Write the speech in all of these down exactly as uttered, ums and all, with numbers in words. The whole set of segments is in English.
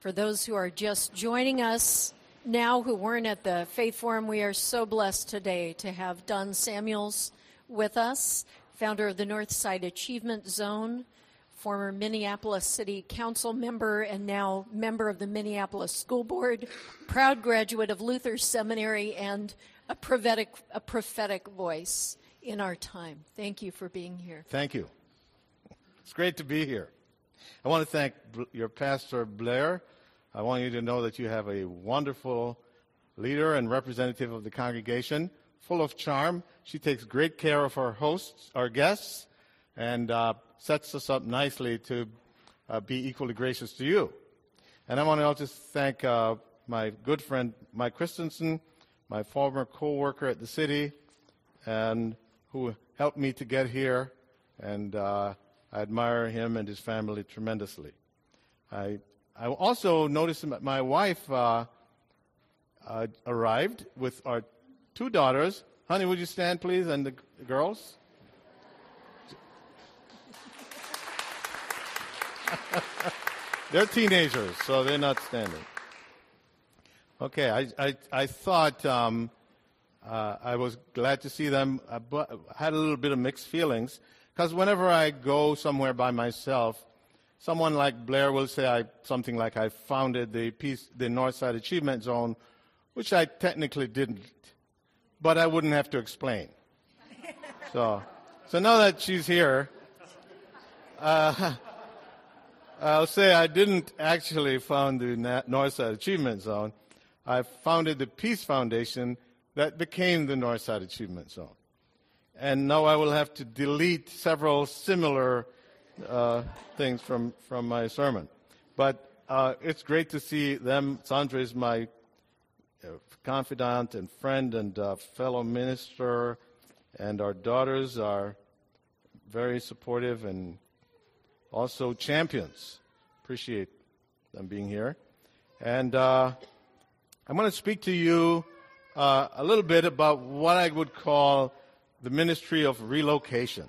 For those who are just joining us now who weren't at the Faith Forum, we are so blessed today to have Don Samuels with us, founder of the Northside Achievement Zone, former Minneapolis City Council member, and now member of the Minneapolis School Board, proud graduate of Luther Seminary, and a prophetic, a prophetic voice in our time. Thank you for being here. Thank you. It's great to be here. I want to thank your pastor, Blair. I want you to know that you have a wonderful leader and representative of the congregation, full of charm. She takes great care of our hosts, our guests, and uh, sets us up nicely to uh, be equally gracious to you. And I want to also thank uh, my good friend, Mike Christensen, my former co-worker at the city, and who helped me to get here, and uh, I admire him and his family tremendously. I I also noticed that my wife uh, uh, arrived with our two daughters. Honey, would you stand, please, and the, the girls? They're teenagers, so they're not standing. Okay, I I, I thought um, uh, I was glad to see them. I had a little bit of mixed feelings, because whenever I go somewhere by myself, someone like Blair will say I, something like I founded the Peace, the Northside Achievement Zone, which I technically didn't, but I wouldn't have to explain. So, so now that she's here, uh, I'll say I didn't actually found the Northside Achievement Zone. I founded the Peace Foundation that became the Northside Achievement Zone. And now I will have to delete several similar uh, things from, from my sermon. But uh, it's great to see them. Sandra is my uh, confidant and friend and uh, fellow minister, and our daughters are very supportive and also champions. Appreciate them being here. And uh, I'm going to speak to you uh, a little bit about what I would call the ministry of relocation.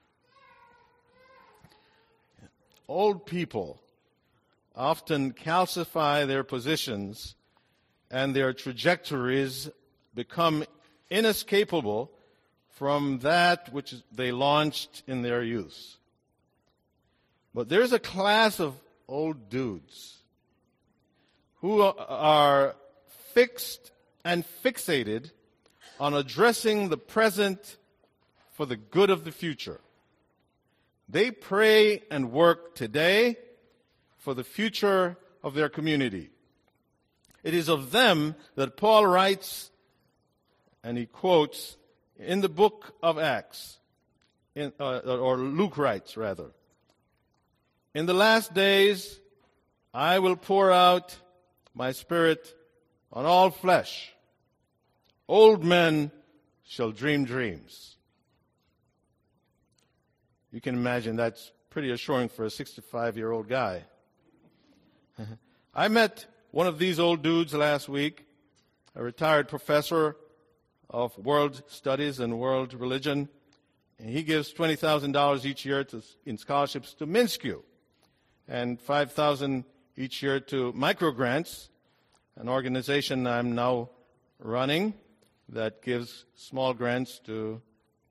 Old people often calcify their positions, and their trajectories become inescapable from that which they launched in their youth. But there's a class of old dudes who are fixed and fixated on addressing the present for the good of the future. They pray and work today for the future of their community. It is of them that Paul writes, and he quotes, in the book of Acts, in, uh, or Luke writes, rather, "In the last days I will pour out my spirit on all flesh. Old men shall dream dreams." You can imagine that's pretty assuring for a sixty-five-year-old guy. I met one of these old dudes last week, a retired professor of world studies and world religion. And he gives twenty thousand dollars each year to, in scholarships to MnSCU, and five thousand dollars each year to Microgrants, an organization I'm now running that gives small grants to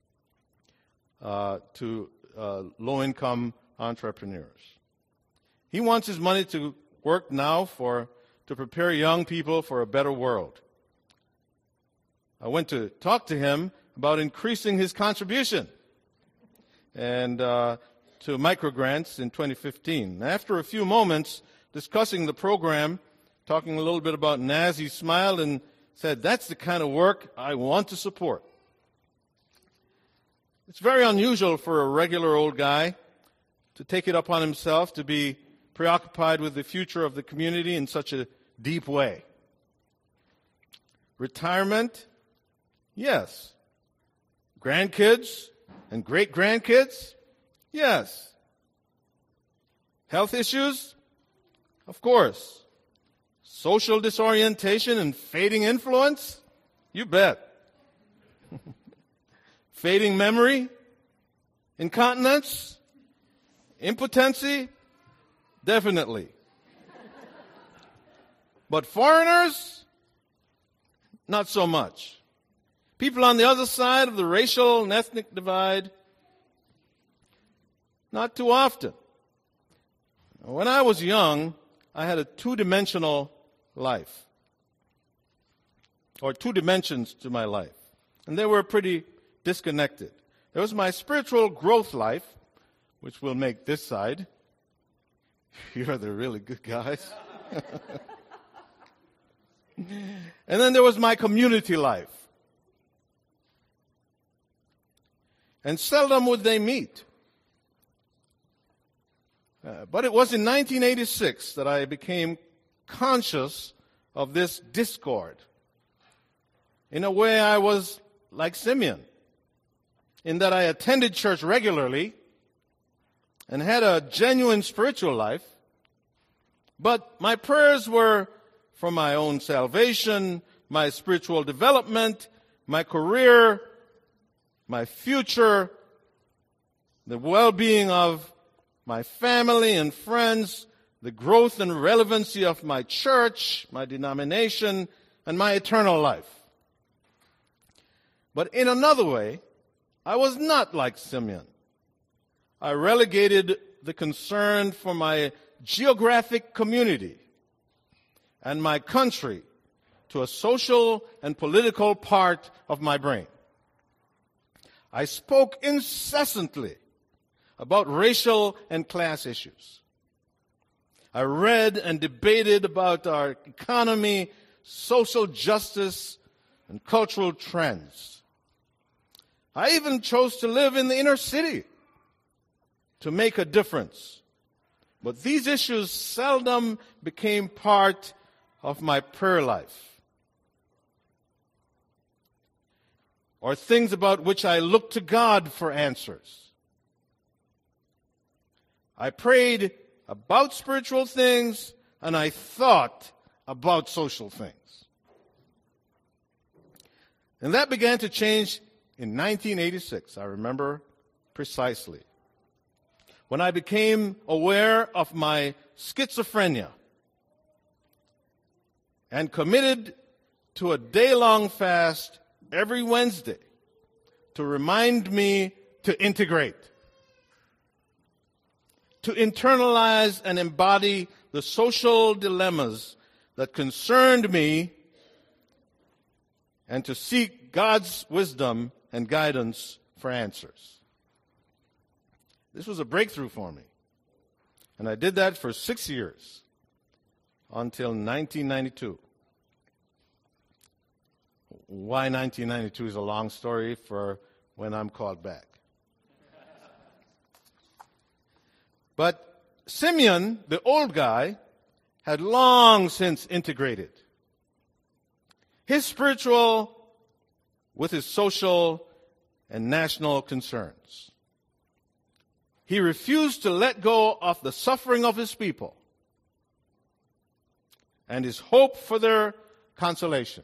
uh, to uh, low-income entrepreneurs. He wants his money to work now for to prepare young people for a better world. I went to talk to him about increasing his contribution and uh, to microgrants in twenty fifteen. After a few moments discussing the program, talking a little bit about N A S, he smiled and said, "That's the kind of work I want to support." It's very unusual for a regular old guy to take it upon himself to be preoccupied with the future of the community in such a deep way. Retirement? Yes. Grandkids and great-grandkids? Yes. Health issues? Of course. Social disorientation and fading influence? You bet. Fading memory? Incontinence? Impotency? Definitely. But foreigners, not so much. People on the other side of the racial and ethnic divide, not too often. When I was young, I had a two-dimensional life, or two dimensions to my life, and they were pretty disconnected. There was my spiritual growth life, which will make this side. You're the really good guys. And then there was my community life. And seldom would they meet. Uh, but it was in nineteen eighty-six that I became conscious of this discord. In a way, I was like Simeon, in that I attended church regularly and had a genuine spiritual life, but my prayers were for my own salvation, my spiritual development, my career, my future, the well-being of my family and friends, the growth and relevancy of my church, my denomination, and my eternal life. But in another way, I was not like Simeon. I relegated the concern for my geographic community and my country to a social and political part of my brain. I spoke incessantly about racial and class issues. I read and debated about our economy, social justice, and cultural trends. I even chose to live in the inner city to make a difference. But these issues seldom became part of my prayer life, or things about which I looked to God for answers. I prayed about spiritual things, and I thought about social things. And that began to change in nineteen eighty-six, I remember precisely, when I became aware of my schizophrenia and committed to a day-long fast every Wednesday to remind me to integrate, to internalize and embody the social dilemmas that concerned me, and to seek God's wisdom and guidance for answers. This was a breakthrough for me. And I did that for six years until nineteen ninety-two. Why nineteen ninety-two is a long story for when I'm called back. But Simeon, the old guy, had long since integrated his spiritual with his social and national concerns. He refused to let go of the suffering of his people and his hope for their consolation.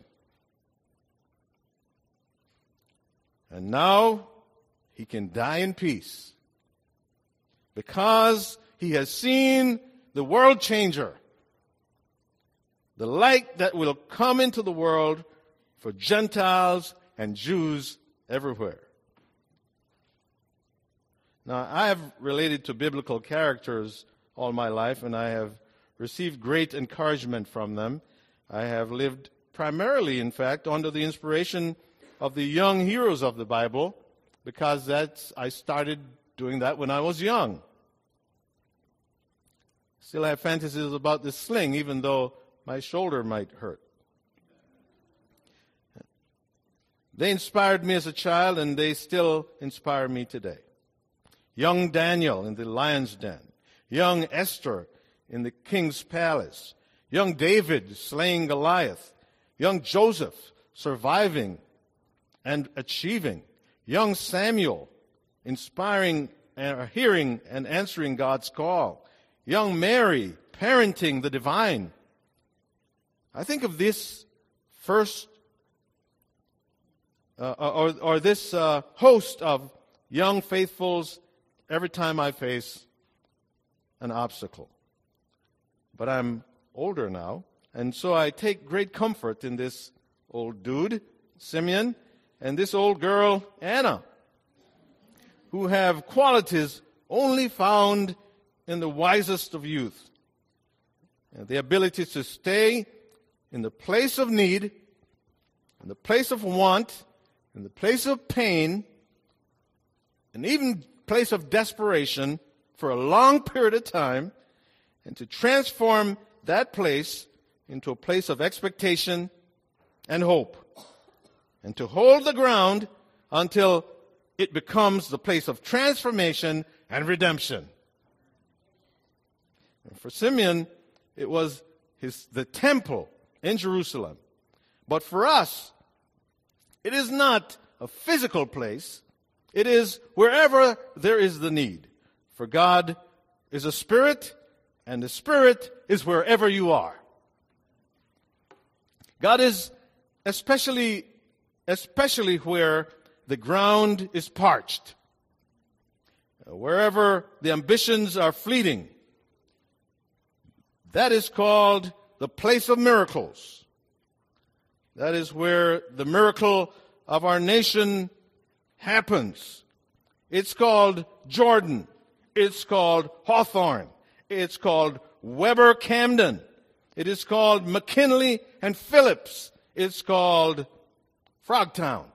And now he can die in peace because he has seen the world changer, the light that will come into the world for Gentiles and Jews everywhere. Now, I have related to biblical characters all my life, and I have received great encouragement from them. I have lived primarily, in fact, under the inspiration of the young heroes of the Bible, because that's I started doing that when I was young. Still have fantasies about the sling, even though my shoulder might hurt. They inspired me as a child, and they still inspire me today. Young Daniel in the lion's den. Young Esther in the king's palace. Young David slaying Goliath. Young Joseph surviving and achieving. Young Samuel inspiring, uh, hearing and answering God's call. Young Mary parenting the divine. I think of this first, uh, or, or this uh, host of young faithfuls every time I face an obstacle. But I'm older now, And so I take great comfort in this old dude, Simeon, and this old girl, Anna, who have qualities only found in the wisest of youth. And the ability to stay in the place of need, in the place of want, in the place of pain, and even place of desperation for a long period of time, and to transform that place into a place of expectation and hope, and to hold the ground until it becomes the place of transformation and redemption. And for Simeon, it was his, the temple in Jerusalem. But for us, it is not a physical place. It is wherever there is the need. For God is a spirit, and the spirit is wherever you are. God is especially, especially where the ground is parched, wherever the ambitions are fleeting. That is called the place of miracles. That is where the miracle of our nation happens. It's called Jordan. It's called Hawthorne. It's called Weber Camden. It is called McKinley and Phillips. It's called Frogtown.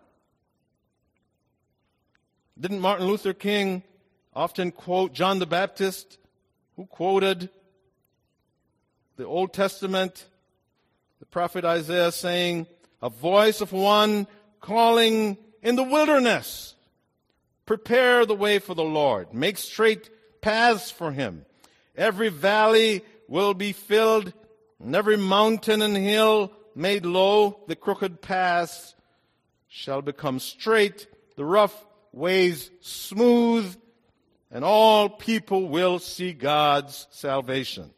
Didn't Martin Luther King often quote John the Baptist, who quoted the Old Testament, the prophet Isaiah, saying, "A voice of one calling in the wilderness, prepare the way for the Lord, make straight paths for him. Every valley will be filled, and every mountain and hill made low. The crooked paths shall become straight, the rough ways smooth, and all people will see God's salvation."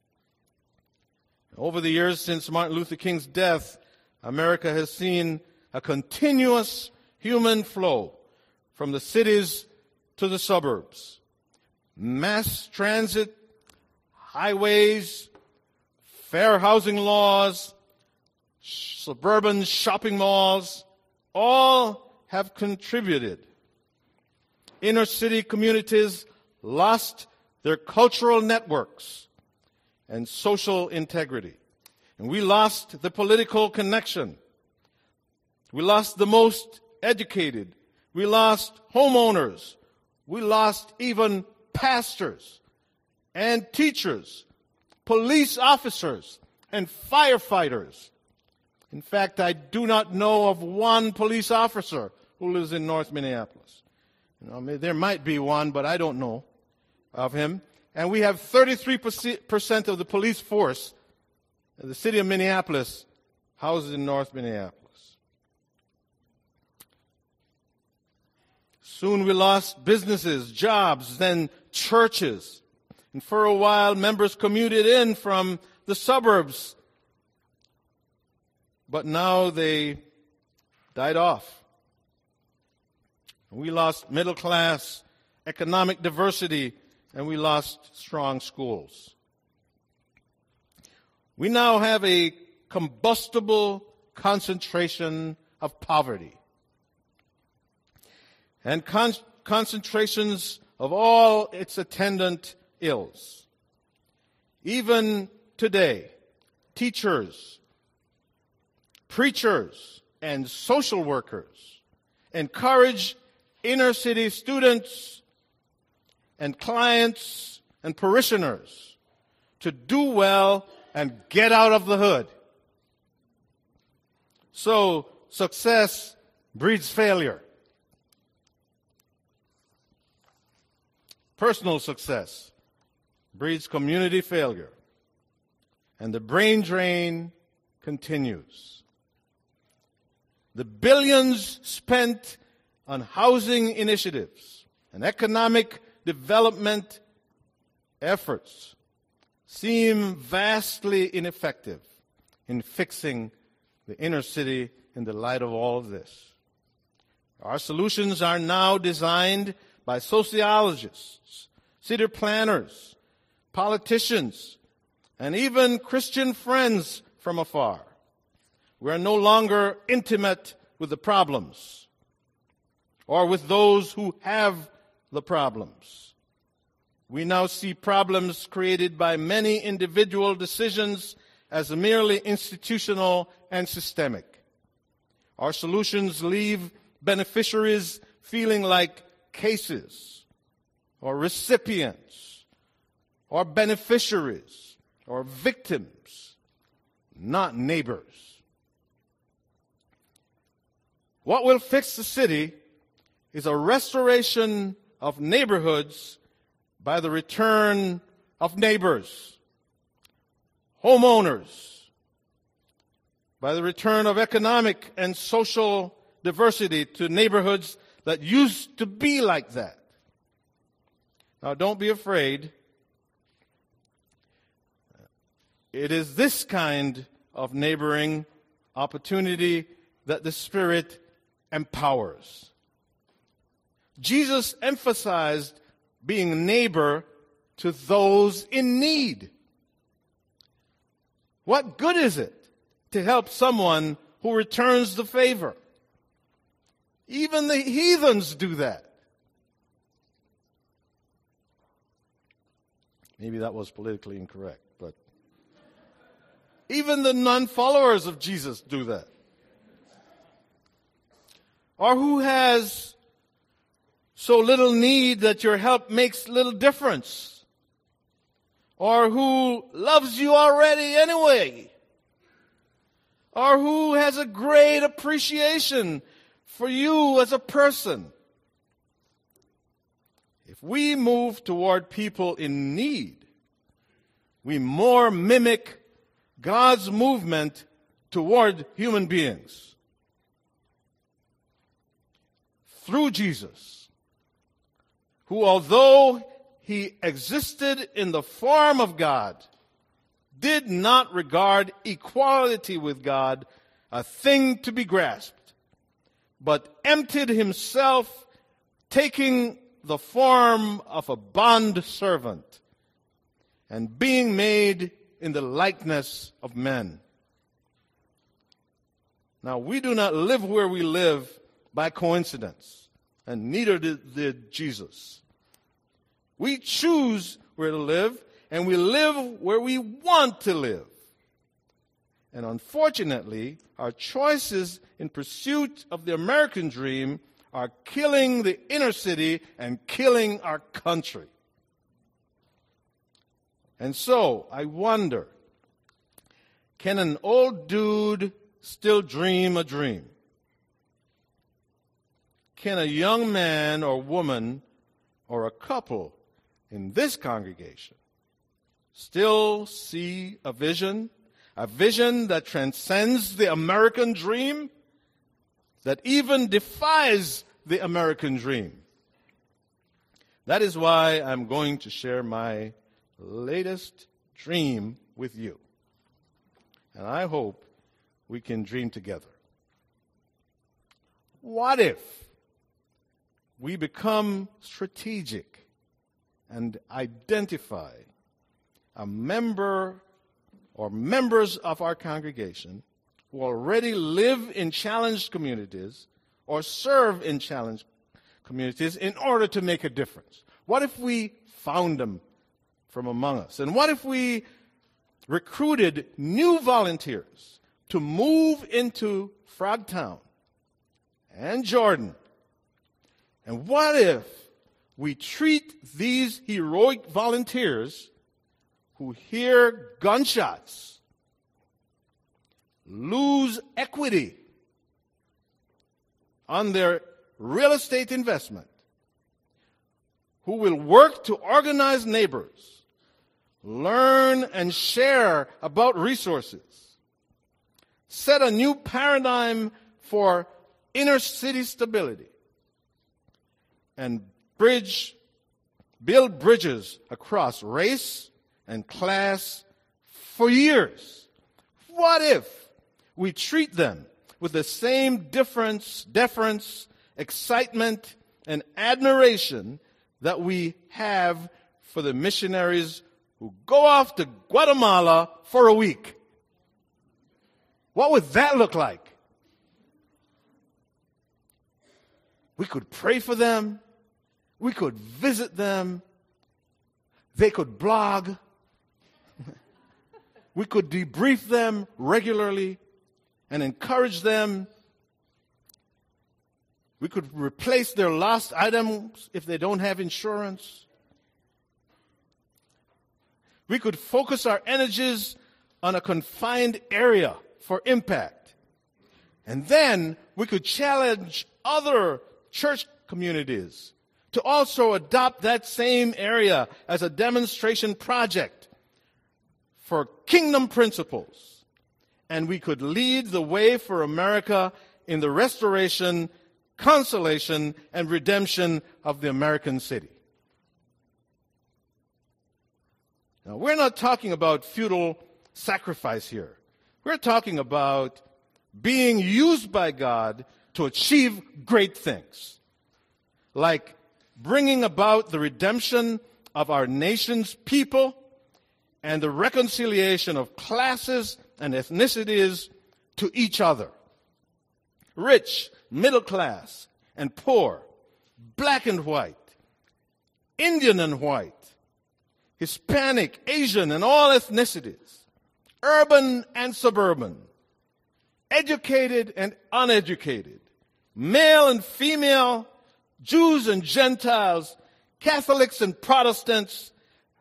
Over the years since Martin Luther King's death, America has seen a continuous human flow from the cities to the suburbs. Mass transit, highways, fair housing laws, suburban shopping malls, all have contributed. Inner city communities lost their cultural networks and social integrity. And we lost the political connection. We lost the most educated. We lost homeowners. We lost even pastors and teachers, police officers and firefighters. In fact, I do not know of one police officer who lives in North Minneapolis. You know, there might be one, but I don't know of him. And we have thirty-three percent of the police force in the city of Minneapolis housed in North Minneapolis. Soon we lost businesses, jobs, then churches. And for a while, members commuted in from the suburbs. But now they died off. We lost middle class, economic diversity, and we lost strong schools. We now have a combustible concentration of poverty and con- concentrations of all its attendant ills. Even today, teachers, preachers, and social workers encourage inner city students and clients and parishioners to do well and get out of the hood. So success breeds failure. Personal success breeds community failure. And the brain drain continues. The billions spent on housing initiatives and economic development efforts seem vastly ineffective in fixing the inner city in the light of all of this. Our solutions are now designed by sociologists, city planners, politicians, and even Christian Friends from afar. We are no longer intimate with the problems or with those who have the problems. We now see problems created by many individual decisions as merely institutional and systemic. Our solutions leave beneficiaries feeling like cases or recipients or beneficiaries or victims, not neighbors. What will fix the city is a restoration of neighborhoods by the return of neighbors, homeowners, by the return of economic and social diversity to neighborhoods that used to be like that. Now, don't be afraid. It is this kind of neighboring opportunity that the Spirit empowers. Jesus emphasized being a neighbor to those in need. What good is it to help someone who returns the favor? Even the heathens do that. Maybe that was politically incorrect, but even the non-followers of Jesus do that. Or who has so little need that your help makes little difference? Or who loves you already anyway? Or who has a great appreciation for you as a person? If we move toward people in need, we more mimic God's movement toward human beings. Through Jesus, who, although he existed in the form of God, did not regard equality with God a thing to be grasped, but emptied himself, taking the form of a bond servant and being made in the likeness of men. Now, we do not live where we live by coincidence, and neither did, did Jesus. We choose where to live, and we live where we want to live. And unfortunately, our choices in pursuit of the American dream are killing the inner city and killing our country. And so, I wonder, can an old dude still dream a dream? Can a young man or woman or a couple in this congregation still see a vision, a vision that transcends the American dream, that even defies the American dream? That is why I'm going to share my latest dream with you. And I hope we can dream together. What if we become strategic and identify a member or members of our congregation who already live in challenged communities or serve in challenged communities in order to make a difference? What if we found them from among us? And what if we recruited new volunteers to move into Frogtown and Jordan? And what if we treat these heroic volunteers who hear gunshots, lose equity on their real estate investment, who will work to organize neighbors, learn and share about resources, set a new paradigm for inner city stability, and bridge, build bridges across race and class for years? What if we treat them with the same difference, deference, excitement, and admiration that we have for the missionaries who go off to Guatemala for a week? What would that look like? We could pray for them. We could visit them. They could blog. We could debrief them regularly and encourage them. We could replace their lost items if they don't have insurance. We could focus our energies on a confined area for impact. And then we could challenge other church communities to also adopt that same area as a demonstration project for kingdom principles. And we could lead the way for America in the restoration, consolation, and redemption of the American city. Now, we're not talking about futile sacrifice here. We're talking about being used by God to achieve great things, like bringing about the redemption of our nation's people and the reconciliation of classes and ethnicities to each other. Rich, middle class, and poor, black and white, Indian and white, Hispanic, Asian, and all ethnicities, urban and suburban, educated and uneducated, male and female, Jews and Gentiles, Catholics and Protestants,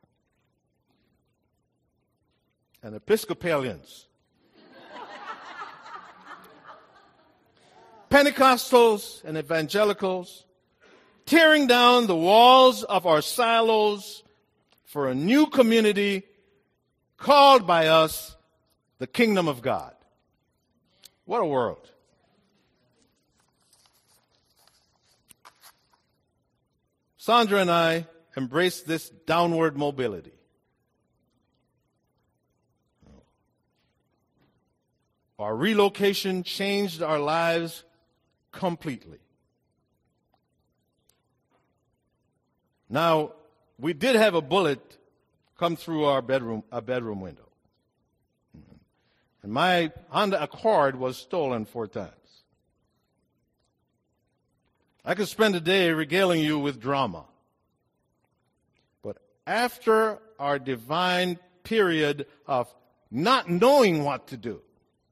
and Episcopalians, Pentecostals and evangelicals, tearing down the walls of our silos for a new community called by us the kingdom of God. What a world. Sandra and I embraced this downward mobility. Our relocation changed our lives completely. Now, we did have a bullet come through our bedroom, our bedroom window. And my Honda Accord was stolen four times. I could spend a day regaling you with drama. But after our divine period of not knowing what to do,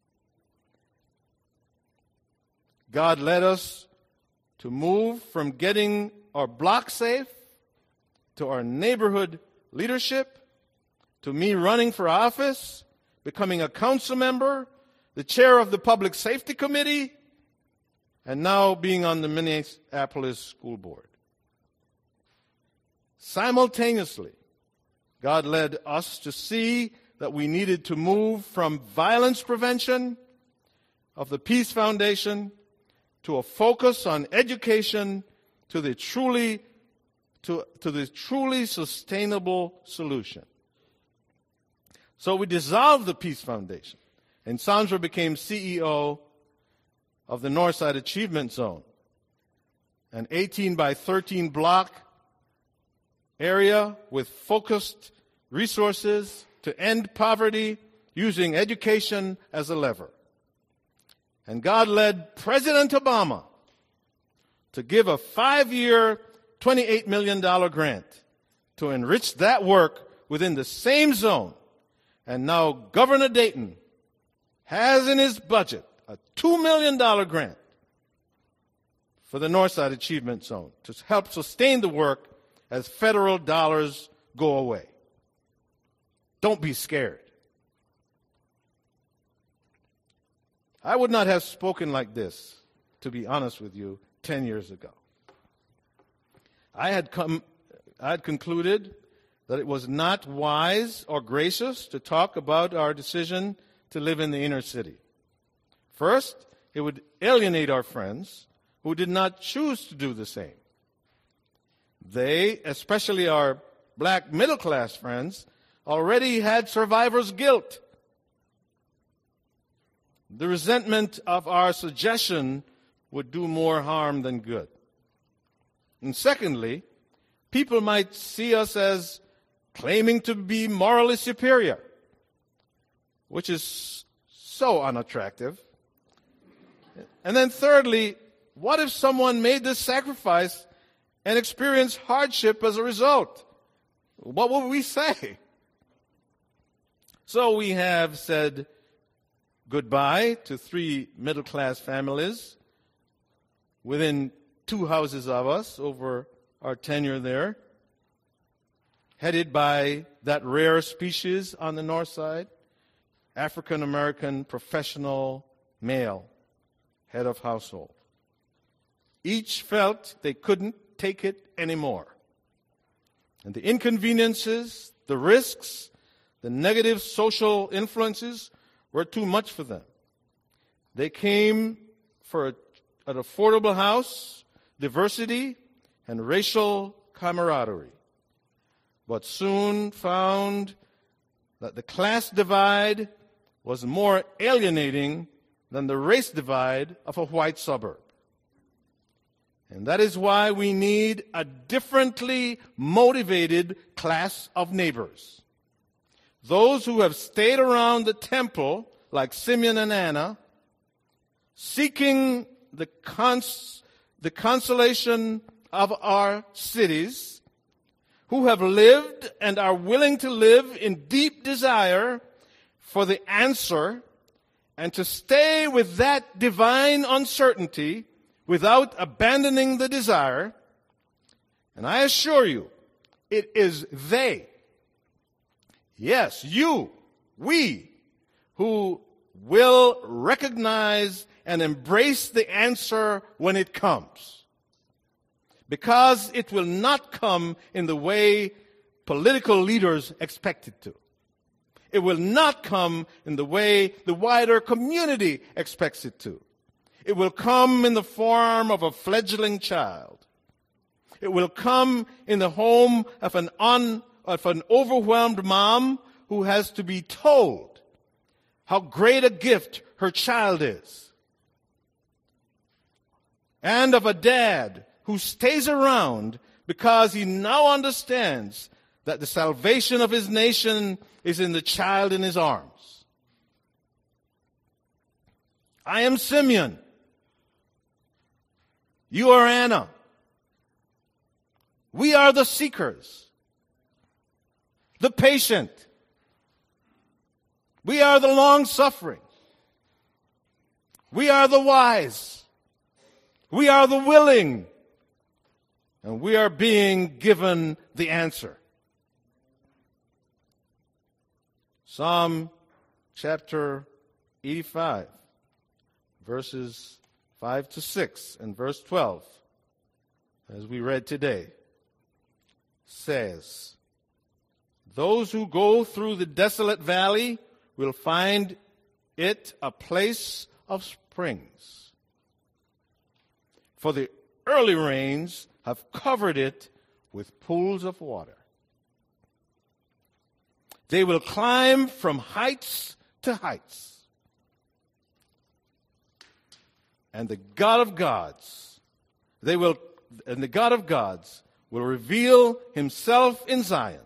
God led us to move from getting our block safe to our neighborhood leadership, to me running for office, becoming a council member, the chair of the Public Safety Committee, and now being on the Minneapolis School Board. Simultaneously, God led us to see that we needed to move from violence prevention of the Peace Foundation to a focus on education to the truly to, to the truly sustainable solution. So we dissolved the Peace Foundation, and Sandra became C E O of the Northside Achievement Zone, an eighteen by thirteen block area with focused resources to end poverty using education as a lever. And God led President Obama to give a five-year, twenty-eight million dollars grant to enrich that work within the same zone. And now Governor Dayton has in his budget a two million dollars grant for the Northside Achievement Zone to help sustain the work as federal dollars go away. Don't be scared. I would not have spoken like this, to be honest with you, ten years ago. I had come, I had concluded that it was not wise or gracious to talk about our decision to live in the inner city. First, it would alienate our friends who did not choose to do the same. They, especially our black middle-class friends, already had survivor's guilt. The resentment of our suggestion would do more harm than good. And secondly, people might see us as claiming to be morally superior, which is so unattractive? And then thirdly, what if someone made this sacrifice and experienced hardship as a result? What would we say? So we have said goodbye to three middle-class families within two houses of us over our tenure there, headed by that rare species on the north side, African-American professional male, head of household. Each felt they couldn't take it anymore. And the inconveniences, the risks, the negative social influences were too much for them. They came for a, an affordable house, diversity, and racial camaraderie, but soon found that the class divide was more alienating than the race divide of a white suburb. And that is why we need a differently motivated class of neighbors. Those who have stayed around the temple, like Simeon and Anna, seeking the, cons- the consolation of our cities, who have lived and are willing to live in deep desire for the answer and to stay with that divine uncertainty without abandoning the desire. And I assure you, it is they, yes, you, we, who will recognize and embrace the answer when it comes. Because it will not come in the way political leaders expect it to. It will not come in the way the wider community expects it to. It will come in the form of a fledgling child. It will come in the home of an, un, of an overwhelmed mom who has to be told how great a gift her child is. And of a dad who stays around because he now understands that the salvation of his nation is in the child in his arms. I am Simeon. You are Anna. We are the seekers, the patient. We are the long-suffering. We are the wise. We are the willing. And we are being given the answer. Psalm chapter eighty-five, verses five to six and verse twelve, as we read today, says, "Those who go through the desolate valley will find it a place of springs. For the early rains have covered it with pools of water. They will climb from heights to heights. And the God of gods, they will, and the God of gods will reveal himself in Zion."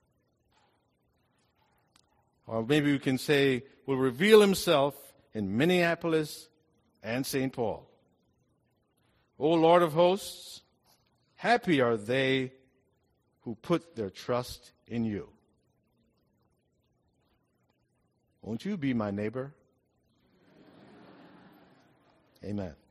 Or maybe we can say, will reveal himself in Minneapolis and Saint Paul. O Lord of hosts, happy are they who put their trust in you. Won't you be my neighbor? Amen.